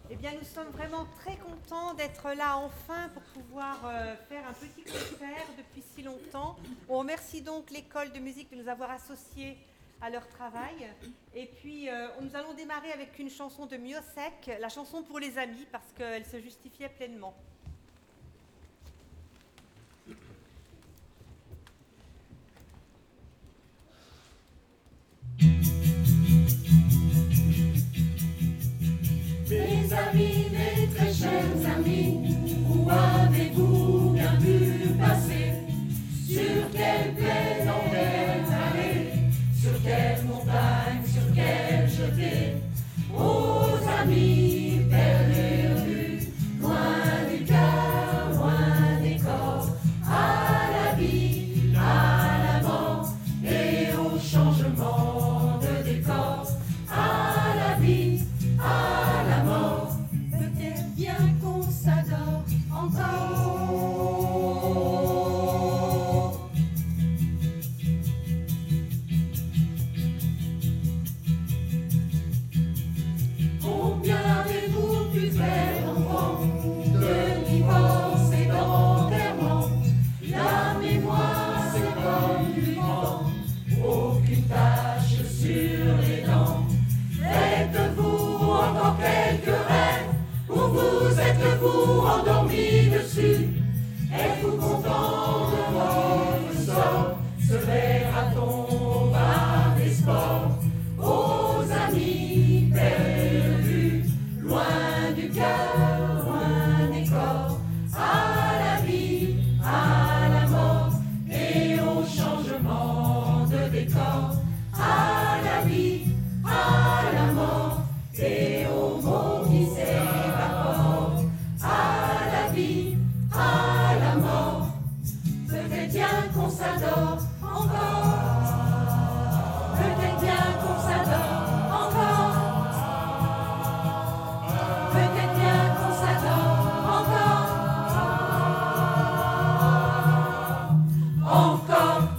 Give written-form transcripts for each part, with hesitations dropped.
Eh bien, nous sommes vraiment très contents d'être là enfin pour pouvoir faire un petit concert depuis si longtemps. On remercie donc l'école de musique de nous avoir associés à leur travail. Et puis, nous allons démarrer avec une chanson de Miosek, la chanson pour les amis, parce qu'elle se justifiait pleinement. Mes amis, mes très chers amis, où avez-vous bien pu passer? Sur quelle plaine en quelle allée? Sur quelle montagne, sur quel jeté? Aux amis perdus, loin du cœur, loin des corps, à la vie, à la mort et au changement de décor, à la vie, à la mort. Peut-être bien qu'on s'adore encore. Combien avez-vous pu faire d'enfants, de divorces et d'enterrements? La mémoire c'est comme du vent, aucune tache sur les dents. Faites-vous encore quelques rêves, ou vous êtes-vous endormi dessus? Êtes-vous content de votre sort? Se verra-t-on au bar des sports? Aux amis perdus, loin du cœur, loin des corps, à la vie, à la mort et au changement de décor, à la vie, à la mort et au monde qui s'évapore, à la vie, à la mort. Peut-être bien qu'on s'adore encore. Peut-être bien qu'on s'adore encore. Peut-être bien qu'on s'adore encore. Encore.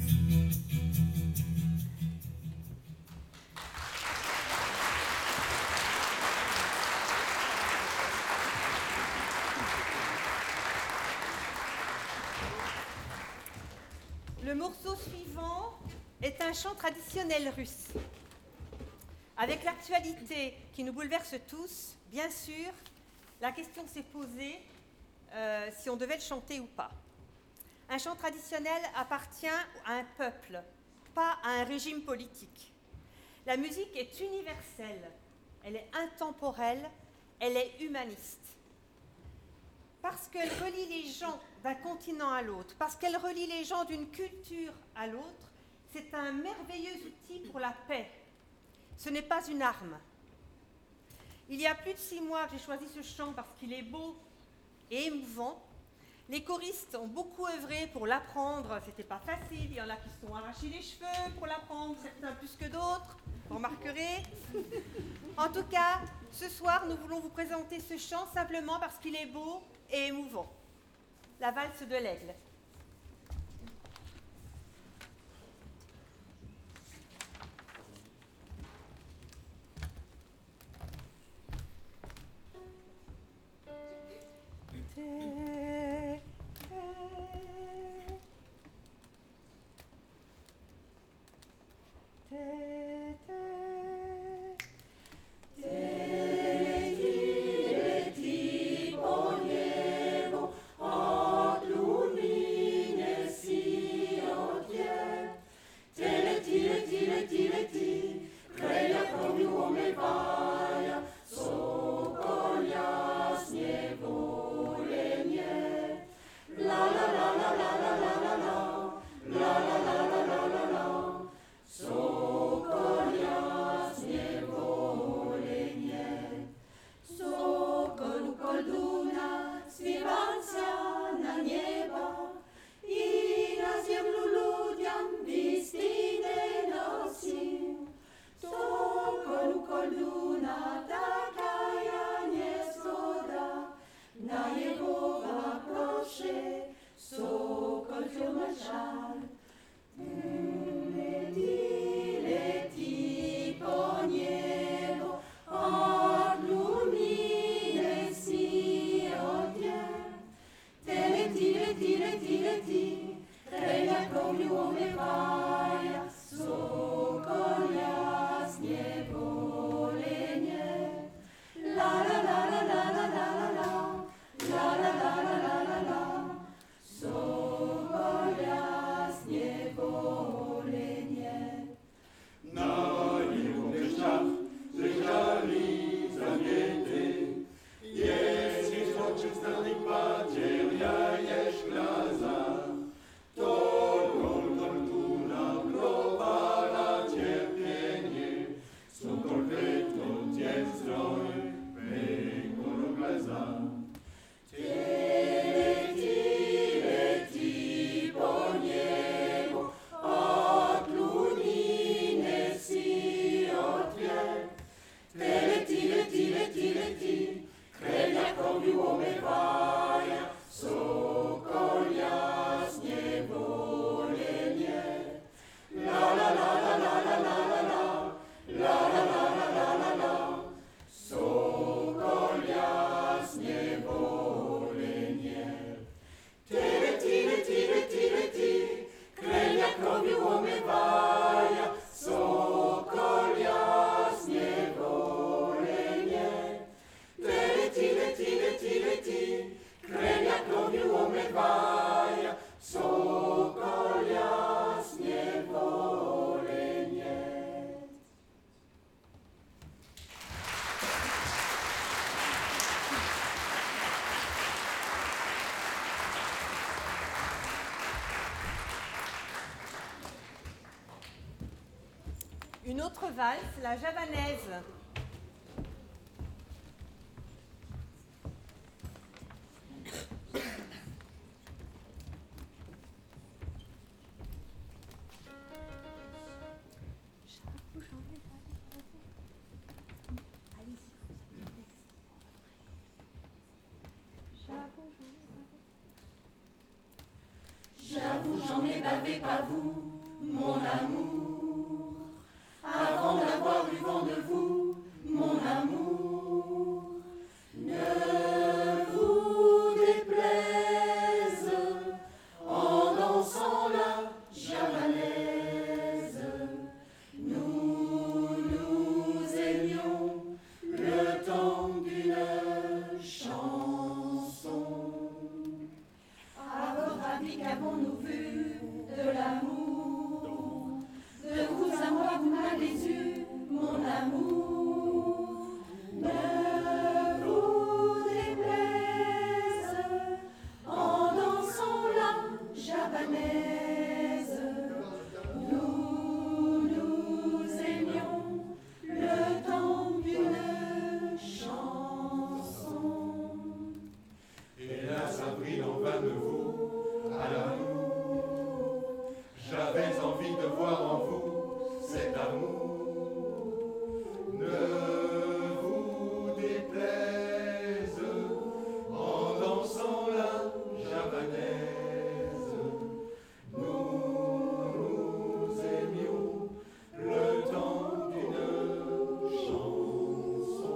Le morceau suivant est un chant traditionnel russe. Avec l'actualité qui nous bouleverse tous, bien sûr, la question s'est posée si on devait le chanter ou pas. Un chant traditionnel appartient à un peuple, pas à un régime politique. La musique est universelle, elle est intemporelle, elle est humaniste. Parce qu'elle relie les gens d'un continent à l'autre, parce qu'elle relie les gens d'une culture à l'autre, c'est un merveilleux outil pour la paix. Ce n'est pas une arme. Il y a plus de 6 mois que j'ai choisi ce chant parce qu'il est beau et émouvant. Les choristes ont beaucoup œuvré pour l'apprendre, c'était pas facile, il y en a qui se sont arrachés les cheveux pour l'apprendre, certains plus que d'autres, vous remarquerez. En tout cas, ce soir, nous voulons vous présenter ce chant simplement parce qu'il est beau et émouvant. La valse de l'aigle. Sokolia, śniewu, Krenia krowiło mywaja, sokolia zniewolenie. La la la la la la la la la, la la la la la la la, sokolia zniewolenie. Ty, krenia krowiło mywaja, sokolia zniewolenie. Ty, krenia krowiło mywaja, sokolia zniewolenie. Une autre valse, la javanaise. J'avoue, j'en ai bavé pas vous, mon amour, avant d'avoir eu vent de vous, mon amour. Ne vous déplaise en dansant la javanaise. Nous nous aimions le temps d'une chanson. À votre avis, qu'avons-nous vu de l'amour? De vous à moi, vous m'avez eu, mon amour. Ne vous déplaise en dansant la javanaise. Nous nous aimions le temps d'une chanson. Hélas, avril en vain de vous, à l'amour. J'avais envie de voir en vous cet amour. Ne vous déplaise en dansant la javanaise. Nous nous aimions le temps d'une chanson.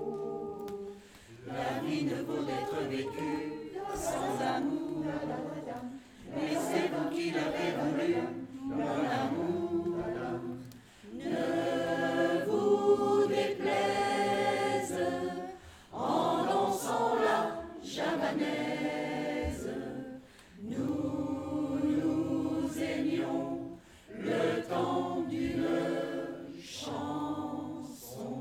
La vie ne vaut d'être vécue sans amour. Mais c'est vous qui l'avez voulu, mon amour. Ne vous déplaise en dansant la javanaise. Nous nous aimions le temps d'une chanson.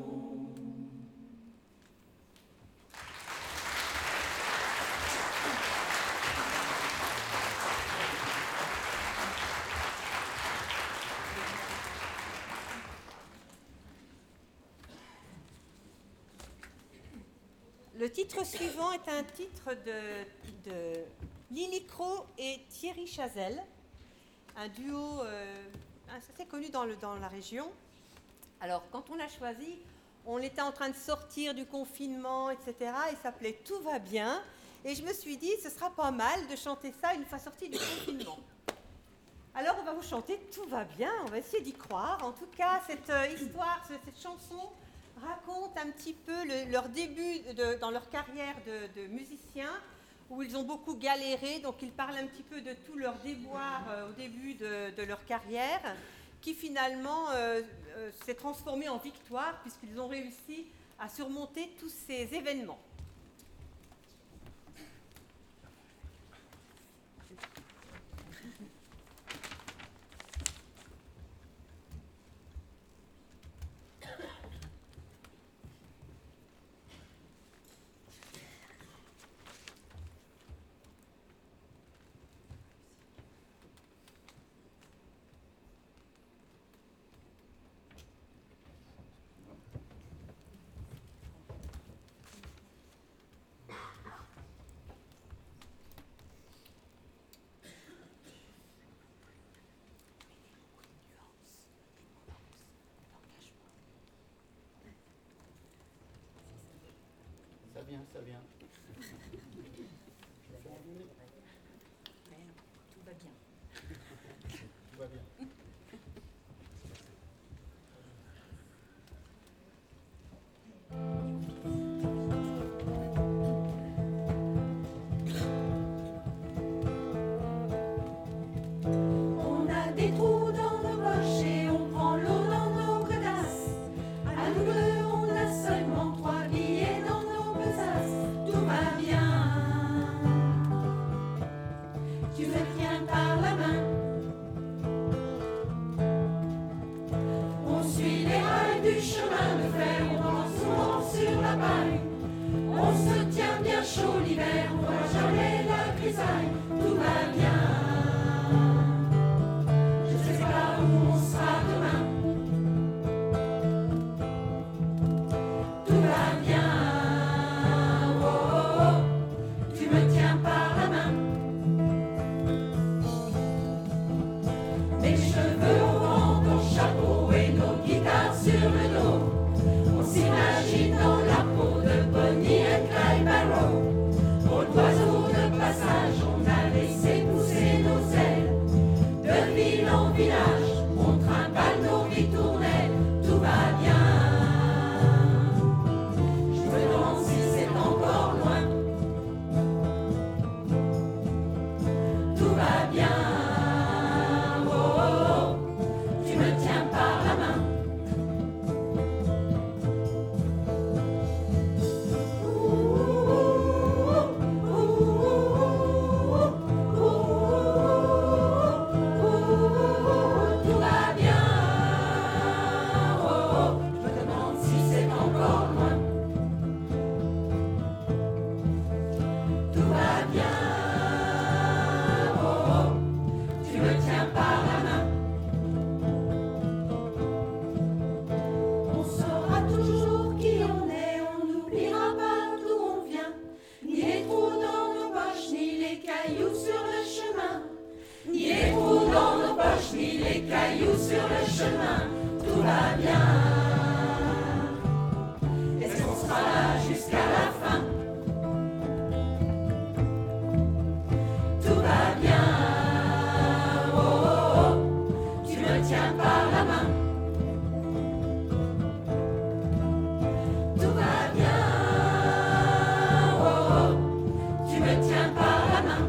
Le titre suivant est un titre de Lily Crow et Thierry Chazelle, un duo assez connu dans la région. Alors, quand on l'a choisi, on était en train de sortir du confinement, etc. Il s'appelait « Tout va bien ». Et je me suis dit, ce sera pas mal de chanter ça une fois sorti du confinement. Alors, on va vous chanter « Tout va bien », on va essayer d'y croire. En tout cas, cette histoire, cette chanson raconte un petit peu leur début dans leur carrière de musiciens, où ils ont beaucoup galéré. Donc, ils parlent un petit peu de tous leurs déboires au début de leur carrière, qui finalement s'est transformée en victoire, puisqu'ils ont réussi à surmonter tous ces événements. vient, ça vient. Tout va bien. Tout va bien. On a des trous dans nos poches et on prend l'eau dans nos godasses. À nous deux, on a seulement 3 billets dans nos besaces. Tout va bien. Tu me tiens par la main. On suit les rails du chemin de fer, on danse souvent sur la paille. On se tient bien chaud l'hiver, on voit jamais la grisaille. Tout va bien. Je sais pas où on sera demain. Tout va bien. Oh, oh, oh. Tu me tiens par la main. Mes cheveux au vent, ton chapeau et nos guitares sur le dos. On s'imagine dans la peau de Bonnie et Clyde Barrow. Au oiseau de passage, on a laissé pousser nos ailes. De ville en village, on trimballe nos ritournelles. Tout va bien. Je me demande si c'est encore loin. Tout va bien. Oh, oh, oh. Tu me tiens par la main. Tout va bien. Oh, oh. Je me demande si c'est encore loin. Tout va bien. Oh, oh. Tu me tiens par la main. On saura toujours qui on est, on n'oubliera pas d'où on vient. Ni les trous dans nos poches, ni les cailloux sur le chemin. Ni les trous dans nos poches, ni les cailloux sur le chemin. Tout va bien. Est-ce qu'on sera là jusqu'à la fin? Tout va bien. Oh, oh, oh. Tu me tiens par la main. Tout va bien. Oh, oh. Tu me tiens par la main.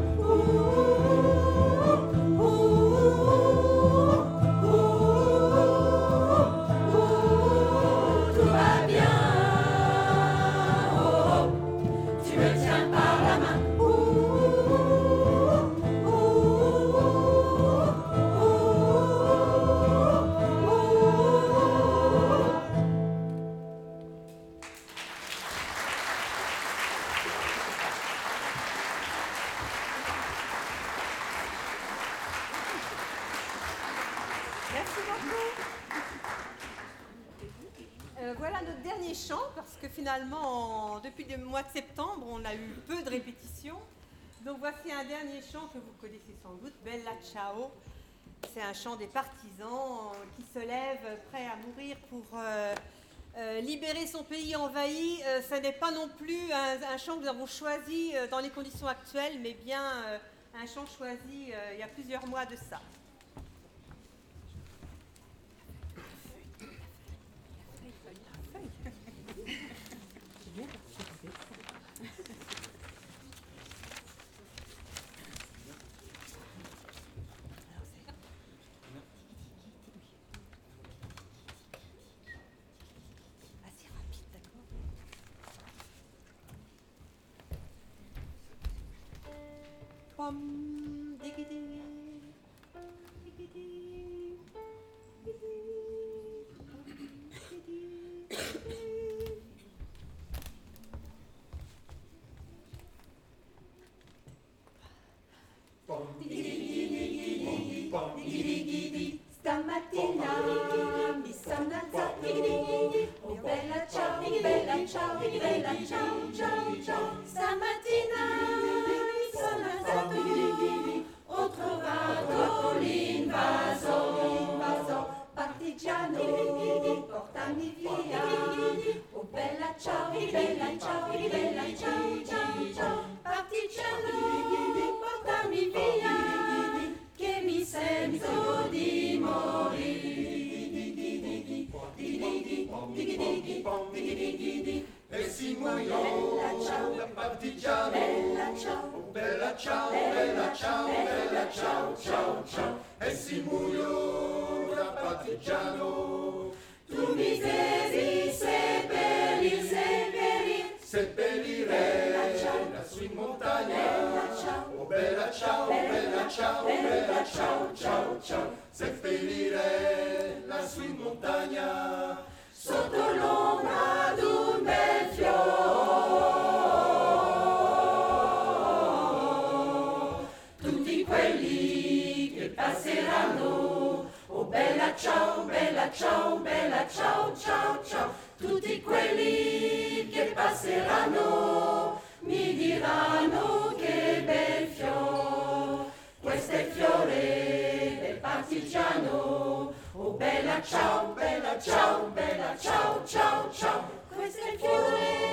Tout va bien. Oh, oh. Tu me tiens par la main. Merci beaucoup. Voilà notre dernier chant, parce que finalement, depuis le mois de septembre, on a eu peu de répétitions. Donc voici un dernier chant que vous connaissez sans doute, Bella Ciao. C'est un chant des partisans qui se lèvent prêts à mourir pour libérer son pays envahi. Ce n'est pas non plus un chant que nous avons choisi dans les conditions actuelles, mais bien un chant choisi il y a plusieurs mois de ça. Assez rapide, d'accord? Pom, digidi, digidi, digidi, digidi, digidi. Stamattina mi sono alzata, oh bella ciao, bella ciao, bella ciao, ciao, ciao. Stamattina mi sono alzata, ho trovato l'invaso, partigiano, portami via. Oh bella ciao, bella ciao, bella diggy diggy, diggy diggy di. E si muoio da partigiano. Bella ciao, Oh, bella ciao, bella ciao, bella ciao, ciao, ciao. E si muoio da partigiano. tu mi devi seppellir, seppellir. Seppellire lassù in montagna. Bella ciao, Oh, bella ciao, bella ciao, bella ciao, ciao, ciao. Seppellire lassù in montagna. sotto l'ombra d'un bel fiore. Tutti quelli che passeranno, oh bella ciao, bella ciao, bella ciao, ciao, ciao. Tutti quelli che passeranno mi diranno che bel fiore. Questo è il fiore del partigiano. Oh bella ciao, bella ciao, bella ciao, ciao, ciao. Questo è il fiore